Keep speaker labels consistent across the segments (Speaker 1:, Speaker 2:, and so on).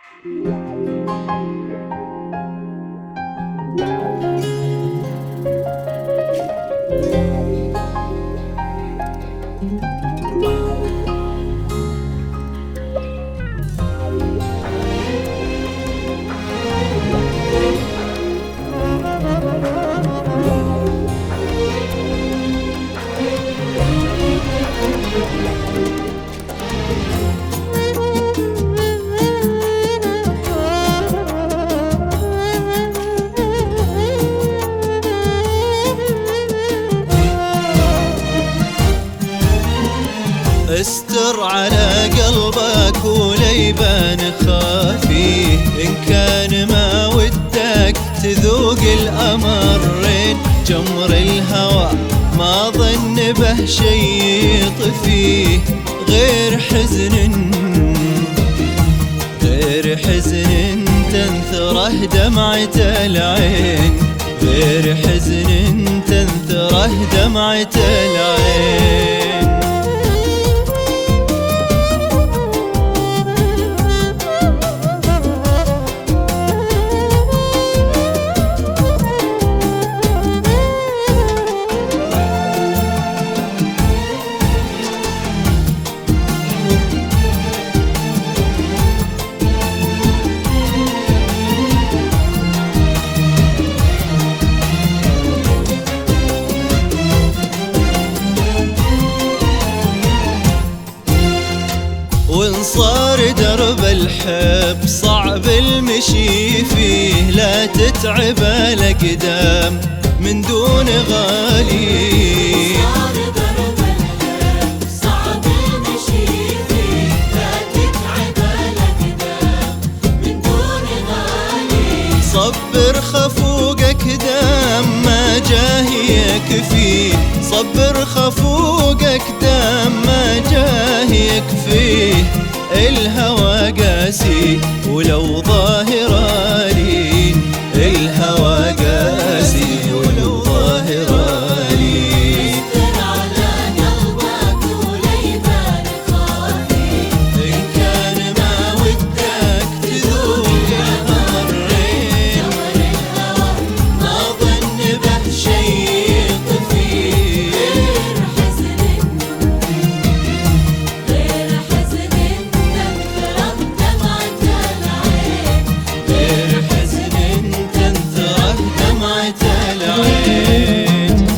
Speaker 1: استر على قلبك وليبان خافيه، إن كان ما ودك تذوق الأمرين. جمر الهوى ما ظن به شي يطفيه، غير حزن تنثره دمعة العين، غير حزن تنثره دمعة العين. وإن صار درب الحب صعب المشي فيه، لا تتعب الأقدام من دون غالي.
Speaker 2: صار درب الحب صعب المشي فيه، لا تتعب الأقدام من دون غالي.
Speaker 1: صبر خفوقك دام ما جاه يكفيه، صبر خفوقك دام ما جاه يكفيه. الهوى قاسي ولو ظاهر لين، الهوى قاسي ولو ظاهر لين.
Speaker 2: استر على قلبك وليبان خافيه،
Speaker 1: إن كان ما ودك تذوق الأمرين.
Speaker 2: جمر الهوى
Speaker 1: ما ظن به شي يطفيه،
Speaker 2: غير حزن تنثره دمعة العين،
Speaker 1: غير حزن تنثره دمعة العين.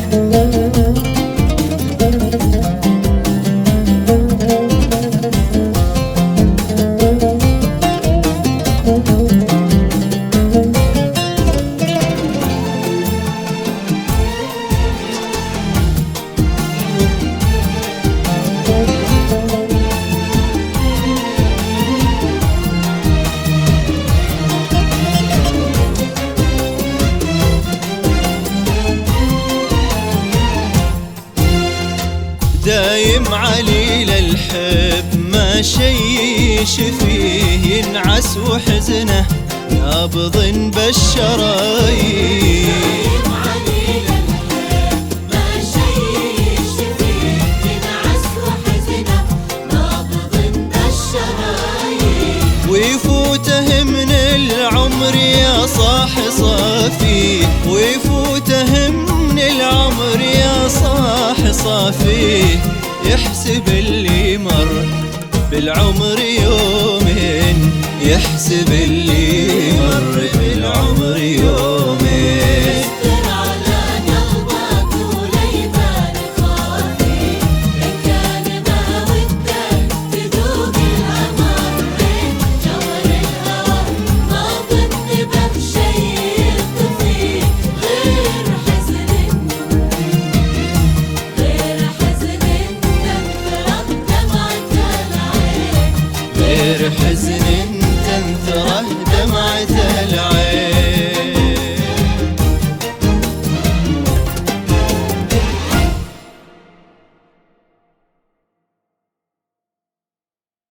Speaker 1: دايم عليل الحب ما شي يشفيه، ينعس وحزنه نابض بالشرايين.
Speaker 2: دايم عليل الحب ما شي يشفيه، ينعس وحزنه نابض بالشرايين.
Speaker 1: ويفوته من العمر يا صاح صافيه، ويفوته من العمر يا صاح صافيه. يحسب اللي مر بالعمر يومين، يحسب اللي